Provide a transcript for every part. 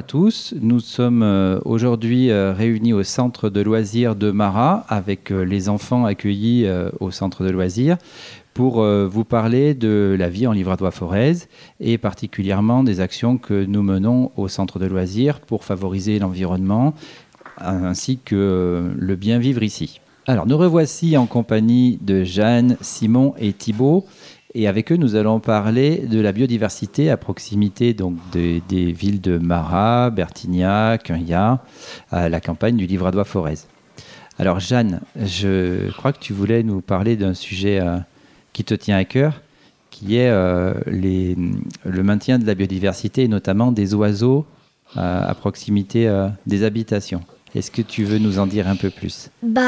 à tous. Nous sommes aujourd'hui réunis au centre de loisirs de Marat avec les enfants accueillis au centre de loisirs pour vous parler de la vie en Livradois-Forez et particulièrement des actions que nous menons au centre de loisirs pour favoriser l'environnement ainsi que le bien vivre ici. Alors, nous revoici en compagnie de Jeanne, Simon et Thibaut. Et avec eux, nous allons parler de la biodiversité à proximité donc, des villes de Marat, Bertignac, Cueillat, la campagne du Livradois-Forez. Alors Jeanne, je crois que tu voulais nous parler d'un sujet qui te tient à cœur, qui est le maintien de la biodiversité et notamment des oiseaux à proximité des habitations. Est-ce que tu veux nous en dire un peu plus ?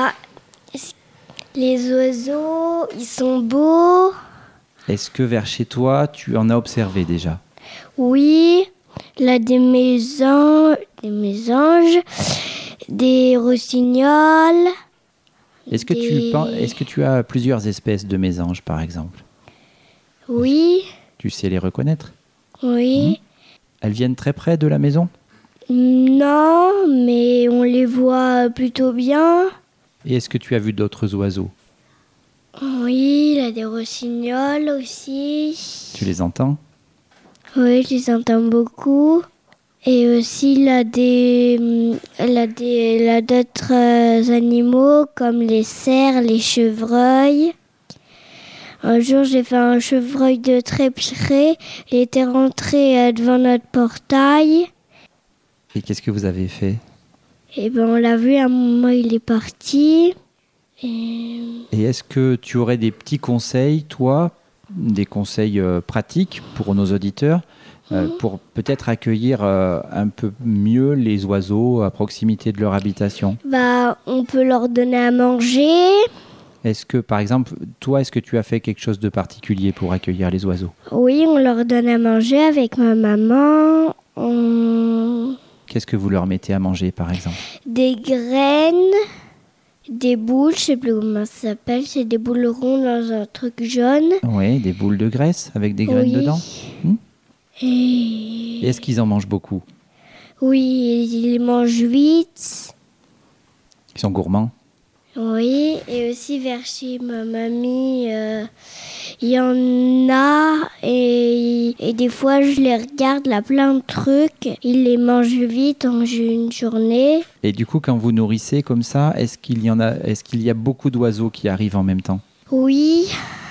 Les oiseaux, ils sont beaux. Est-ce que vers chez toi, tu en as observé déjà ? Oui, là des mésanges, des rossignols. Est-ce que tu as plusieurs espèces de mésanges, par exemple ? Oui. Tu sais les reconnaître ? Oui. Elles viennent très près de la maison ? Non, mais on les voit plutôt bien. Et est-ce que tu as vu d'autres oiseaux ? Oui, il y a des rossignols aussi. Tu les entends ? Oui, je les entends beaucoup. Et aussi, il y a d'autres animaux comme les cerfs, les chevreuils. Un jour, j'ai fait un chevreuil de très près. Il était rentré devant notre portail. Et qu'est-ce que vous avez fait ? Et on l'a vu, à un moment, il est parti. Et est-ce que tu aurais des petits conseils, toi, des conseils pratiques pour nos auditeurs, pour peut-être accueillir un peu mieux les oiseaux à proximité de leur habitation ? On peut leur donner à manger. Est-ce que, par exemple, toi, est-ce que tu as fait quelque chose de particulier pour accueillir les oiseaux ? Oui, on leur donne à manger avec ma maman. Qu'est-ce que vous leur mettez à manger, par exemple ? Des graines. Des boules, je sais plus comment ça s'appelle, c'est des boules rondes dans un truc jaune. Oui, des boules de graisse avec des graines dedans. Et est-ce qu'ils en mangent beaucoup ? Oui, ils mangent vite. Ils sont gourmands ? Oui, et aussi vers chez ma mamie, il y en a et des fois je les regarde, là plein de trucs, ils les mangent vite en une journée. Et du coup, quand vous nourrissez comme ça, est-ce qu'il y a beaucoup d'oiseaux qui arrivent en même temps ? Oui.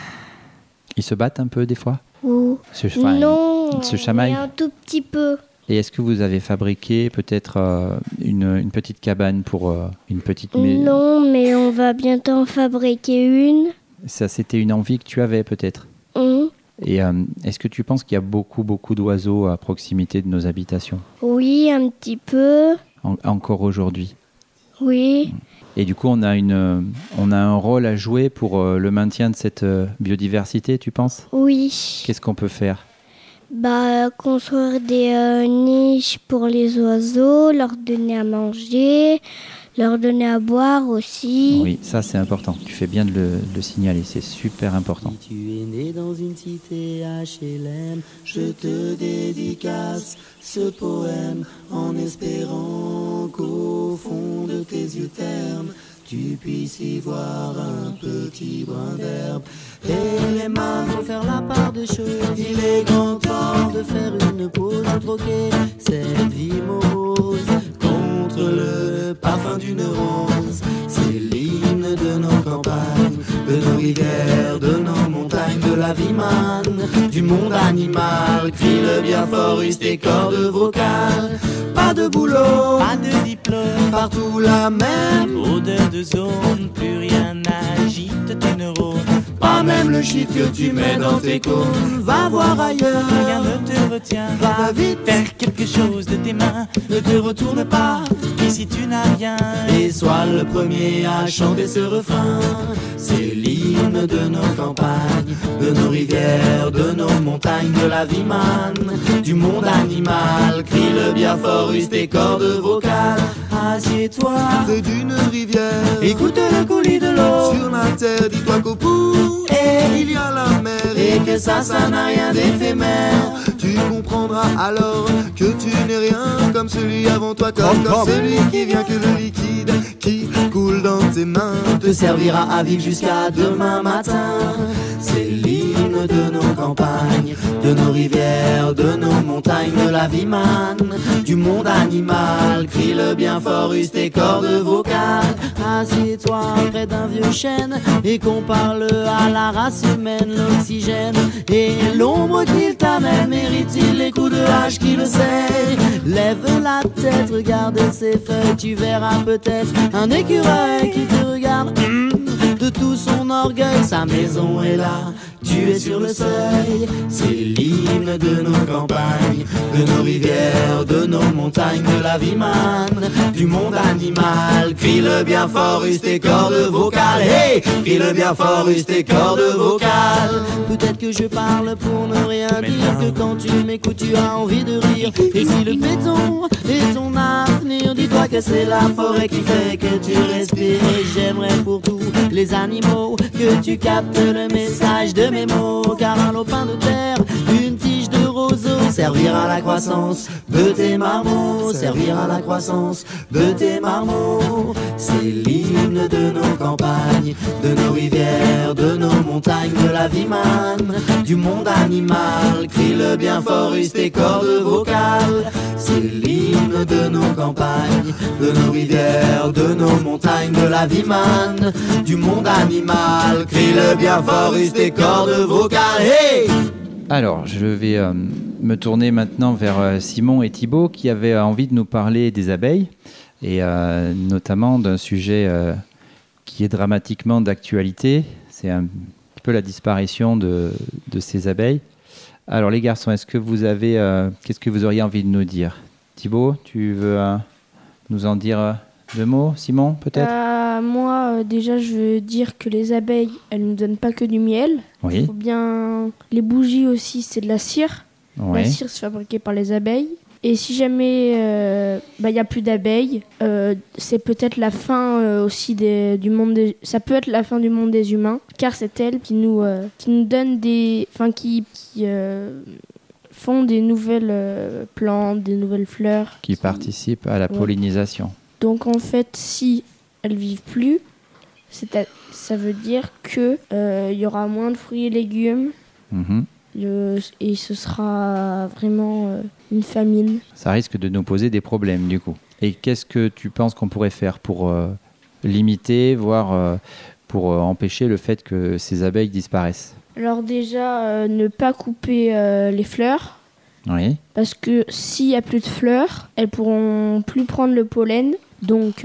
Ils se battent un peu des fois ? Non, ils se chamaillent ? mais un tout petit peu. Et est-ce que vous avez fabriqué peut-être une petite cabane pour une petite maison ? Non, mais on va bientôt en fabriquer une. Ça, c'était une envie que tu avais peut-être ? Et est-ce que tu penses qu'il y a beaucoup d'oiseaux à proximité de nos habitations ? Oui, un petit peu. Encore aujourd'hui ? Oui. Et du coup, on a un rôle à jouer pour le maintien de cette biodiversité, tu penses ? Oui. Qu'est-ce qu'on peut faire ? Construire des niches pour les oiseaux, leur donner à manger, leur donner à boire aussi. Oui, ça c'est important. Tu fais bien de le signaler, c'est super important. Si tu es né dans une cité HLM, je te dédicace ce poème en espérant qu'au fond de tes yeux ternes, tu puisses y voir un petit brin d'herbe. Et les mains vont faire la part des choses. Il est grand temps de faire une pause, de troquer cette vie morose contre le parfum d'une rose. C'est l'hymne de nos campagnes, de nos rivières, de nos montagnes, de la vie manne, du monde animal. Crie le bien fort, use tes cordes vocales. Pas de boulot, pas de diplôme, partout la même odeur de zone, plus rien n'agite tes neurones. Pas même le shit que tu mets dans tes cônes. Va voir ailleurs, rien ne te retient. Va vite, faire quelque chose de tes mains. Ne te retourne pas, ici tu n'as rien. Et sois le premier à chanter ce refrain. C'est l'hymne de nos campagnes, de nos rivières, de nos montagnes, de la vie manne, du monde animal. Crie le bien fort, use tes cordes vocales. Assieds-toi près d'une rivière, écoute le coulis de l'eau. Sur la terre, dis-toi qu'au bout, il y a la mer. Et que ça n'a rien d'éphémère. Tu comprendras alors que tu n'es rien comme celui avant toi, comme celui qui vient, que le liquide qui coule dans tes mains te servira à vivre jusqu'à demain matin. C'est l'hymne de nos campagnes, de nos rivières, de nos montagnes, de la vie manne, du monde animal. Crie-le bien fort, use tes cordes vocales. Assieds-toi près d'un vieux chêne et qu'on parle à la race humaine. L'oxygène et l'ombre qu'il t'amène, mérite-t-il les coups de hache qui le sait? Lève la tête, regarde ses feuilles, tu verras peut-être un écureuil qui te regarde. De tout son orgueil, sa maison est là, tu es sur le seuil. C'est l'hymne de nos campagnes, de nos rivières, de nos montagnes, de la vie manne, du monde animal. Crie-le bien fort, use tes cordes vocales. Hey, crie-le bien fort, use tes cordes vocales. Peut-être que je parle pour ne rien dire, que quand tu m'écoutes tu as envie de rire. Et si le béton est ton avenir, dis-toi que c'est la forêt qui fait que tu respires. Et j'aimerais pour tous les animaux que tu captes le message de mes mots, car un lopin de terre, une tige de roseau servira à la croissance de tes marmots, servira à la croissance de tes marmots. C'est l'hymne de nos campagnes, de nos rivières, de nos montagnes, de la vie manne, du monde animal. Crie-le bien fort, use tes cordes vocales. C'est l'hymne de nos campagnes, de nos rivières, de nos montagnes, de la vie manne, du monde animal. Crie-le bien fort, use tes cordes vocales. Hey! Alors, je vais me tourner maintenant vers Simon et Thibaut qui avaient envie de nous parler des abeilles et notamment d'un sujet qui est dramatiquement d'actualité. C'est un peu la disparition de ces abeilles. Alors les garçons, est-ce que vous avez, qu'est-ce que vous auriez envie de nous dire? Thibaut, tu veux nous en dire deux mots? Simon, peut-être? Moi, déjà, je veux dire que les abeilles, elles ne nous donnent pas que du miel. Oui. Faut bien... Les bougies aussi, c'est de la cire. Oui. La cire, c'est fabriqué par les abeilles. Et si jamais y a plus d'abeilles, c'est peut-être la fin aussi du monde. Ça peut être la fin du monde des humains, car c'est elles qui nous donnent des, qui font des nouvelles plantes, des nouvelles fleurs, Qui participent à la pollinisation. Donc en fait, si elles vivent plus, ça veut dire que y aura moins de fruits et légumes. Mhm. Et ce sera vraiment une famine. Ça risque de nous poser des problèmes du coup. Et qu'est-ce que tu penses qu'on pourrait faire pour limiter, voire pour empêcher le fait que ces abeilles disparaissent? Alors déjà, ne pas couper les fleurs. Oui. Parce que s'il n'y a plus de fleurs, elles pourront plus prendre le pollen. Donc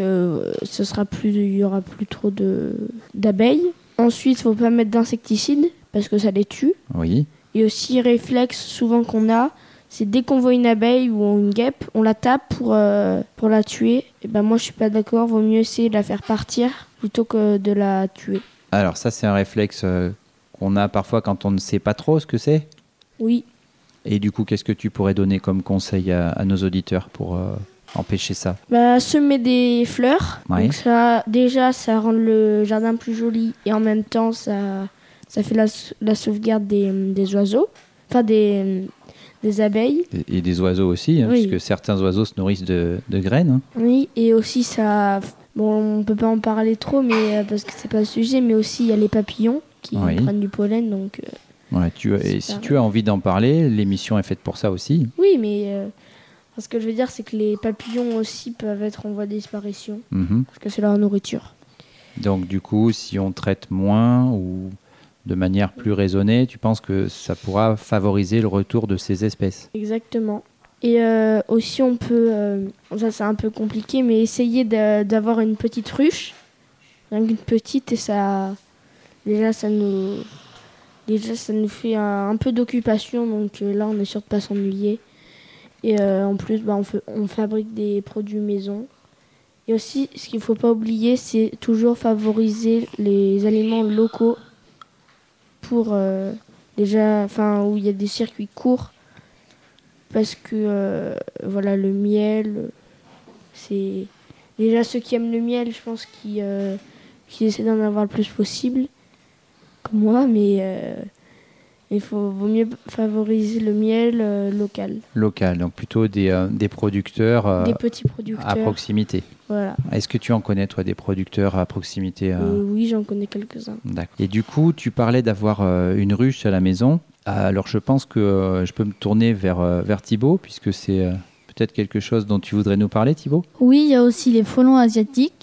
il y aura plus trop d'abeilles. Ensuite, il ne faut pas mettre d'insecticides parce que ça les tue. Oui. Et aussi, réflexe souvent qu'on a, c'est dès qu'on voit une abeille ou une guêpe, on la tape pour la tuer. Et ben moi, je suis pas d'accord. Vaut mieux essayer de la faire partir plutôt que de la tuer. Alors ça, c'est un réflexe qu'on a parfois quand on ne sait pas trop ce que c'est. Oui. Et du coup, qu'est-ce que tu pourrais donner comme conseil à nos auditeurs pour empêcher ça? Semer des fleurs. Oui. Donc ça rend le jardin plus joli et en même temps, ça fait la sauvegarde des oiseaux, enfin des abeilles. Et des oiseaux aussi, Oui. puisque certains oiseaux se nourrissent de graines. Hein. Oui, et aussi ça... Bon, on peut pas en parler trop, mais parce que c'est pas le sujet, mais aussi il y a les papillons qui prennent du pollen, donc... Ouais, si tu as envie d'en parler, l'émission est faite pour ça aussi. Oui, mais ce que je veux dire, c'est que les papillons aussi peuvent être en voie de disparition, parce que c'est leur nourriture. Donc du coup, si on traite moins ou de manière plus raisonnée, tu penses que ça pourra favoriser le retour de ces espèces? Exactement. Et aussi, on peut, ça c'est un peu compliqué, mais essayer d'avoir une petite ruche, rien qu'une petite, et déjà ça nous fait un peu d'occupation, donc là on est sûr de pas s'ennuyer. Et en plus, on fabrique des produits maison. Et aussi, ce qu'il faut pas oublier, c'est toujours favoriser les aliments locaux pour où il y a des circuits courts. Parce que le miel, c'est déjà ceux qui aiment le miel, je pense qui essaient d'en avoir le plus possible, comme moi, mais vaut mieux favoriser le miel local. Local, donc plutôt des producteurs Des petits à producteurs. proximité. Voilà. Est-ce que tu en connais, toi, des producteurs à proximité Oui, j'en connais quelques-uns. D'accord. Et du coup, tu parlais d'avoir une ruche à la maison. Alors, je pense que je peux me tourner vers Thibaut, puisque c'est peut-être quelque chose dont tu voudrais nous parler, Thibaut. Oui, il y a aussi les frelons asiatiques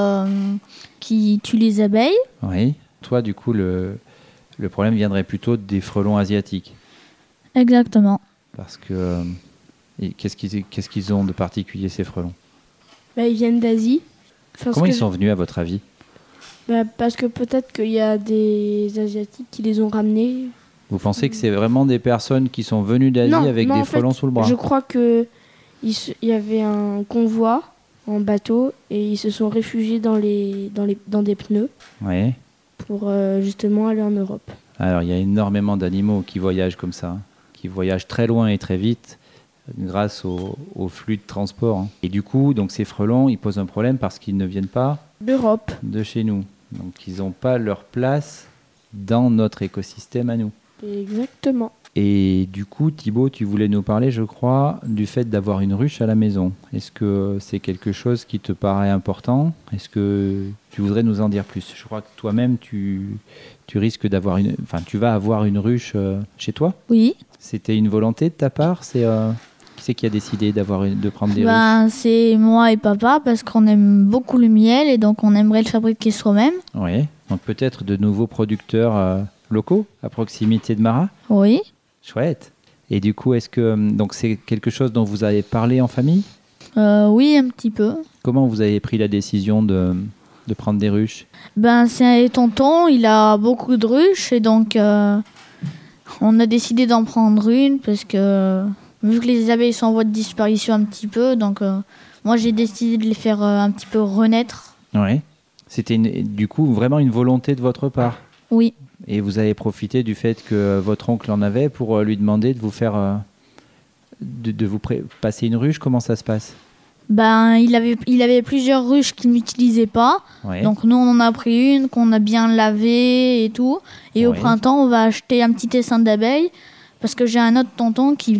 qui tuent les abeilles. Oui. Toi, du coup, le problème viendrait plutôt des frelons asiatiques. Exactement. Parce que qu'est-ce qu'ils ont de particulier, ces frelons? Ils viennent d'Asie. Comment ils sont venus, à votre avis? Parce que peut-être qu'il y a des Asiatiques qui les ont ramenés. Vous pensez que c'est vraiment des personnes qui sont venues d'Asie Non, avec non, des en fait, frelons sous le bras? Je crois qu'il y avait un convoi en bateau et ils se sont réfugiés dans des pneus Oui. pour justement aller en Europe. Alors, il y a énormément d'animaux qui voyagent comme ça, qui voyagent très loin et très vite grâce au flux de transport. Hein. Et du coup, donc ces frelons, ils posent un problème parce qu'ils ne viennent pas D'Europe. de chez nous. Donc, ils n'ont pas leur place dans notre écosystème à nous. Exactement. Et du coup, Thibaut, tu voulais nous parler, je crois, du fait d'avoir une ruche à la maison. Est-ce que c'est quelque chose qui te paraît important? Est-ce que tu voudrais nous en dire plus? Je crois que toi-même, tu risques d'avoir tu vas avoir une ruche chez toi? Oui. C'était une volonté de ta part? Qui c'est qui a décidé de prendre des ruches? C'est moi et papa parce qu'on aime beaucoup le miel et donc on aimerait le fabriquer soi-même. Oui. Donc peut-être de nouveaux producteurs locaux à proximité de Marat? Oui. Chouette. Et du coup, est-ce que donc c'est quelque chose dont vous avez parlé en famille? Oui, un petit peu. Comment vous avez pris la décision de prendre des ruches? C'est un tonton, il a beaucoup de ruches et donc on a décidé d'en prendre une parce que vu que les abeilles sont en voie de disparition un petit peu, donc moi j'ai décidé de les faire un petit peu renaître. Oui. C'était du coup vraiment une volonté de votre part? Oui. Et vous avez profité du fait que votre oncle en avait pour lui demander de vous faire de vous passer une ruche? Comment ça se passe? Il avait plusieurs ruches qu'il n'utilisait pas. Ouais. Donc nous on en a pris une qu'on a bien lavée et tout. Et au Ouais. printemps on va acheter un petit essaim d'abeilles parce que j'ai un autre tonton qui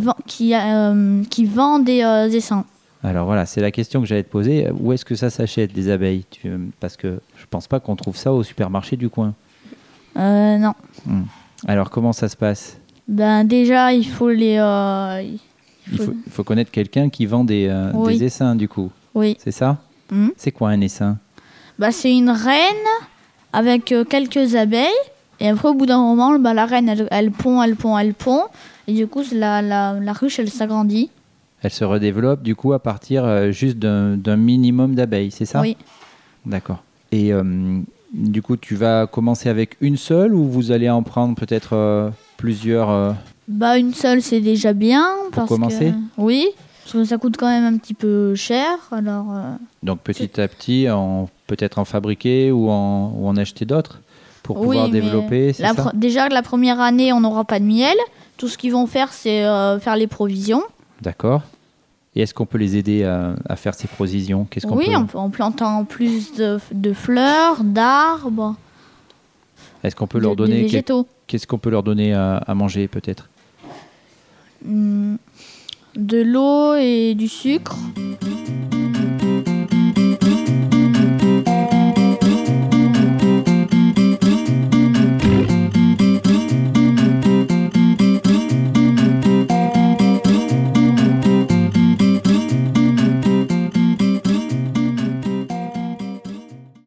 vend des essaims. Alors voilà, c'est la question que j'allais te poser. Où est-ce que ça s'achète, des abeilles? Parce que je pense pas qu'on trouve ça au supermarché du coin. Non. Alors comment ça se passe? Déjà il faut les... Il faut connaître quelqu'un qui vend des Oui. essaims du coup. Oui. C'est ça? C'est quoi un essaim? C'est une reine avec quelques abeilles. Et après, au bout d'un moment, la reine, elle pond. Et du coup, la ruche, elle s'agrandit. Elle se redéveloppe du coup à partir juste d'un minimum d'abeilles, c'est ça? Oui. D'accord. Et du coup, tu vas commencer avec une seule ou vous allez en prendre peut-être plusieurs Une seule, c'est déjà bien. Pour commencer? Oui. Parce que ça coûte quand même un petit peu cher. Alors, Donc petit à petit, peut-être en fabriquer ou en acheter d'autres pour pouvoir mais développer, c'est ça? déjà, la première année, on n'aura pas de miel. Tout ce qu'ils vont faire, c'est faire les provisions. D'accord. Et est-ce qu'on peut les aider à faire ces provisions? Qu'est-ce qu'on peut... en plantant plus de fleurs, d'arbres, Est-ce qu'on peut leur de donner végétaux. Qu'est-ce qu'on peut leur donner à manger peut-être? De l'eau et du sucre.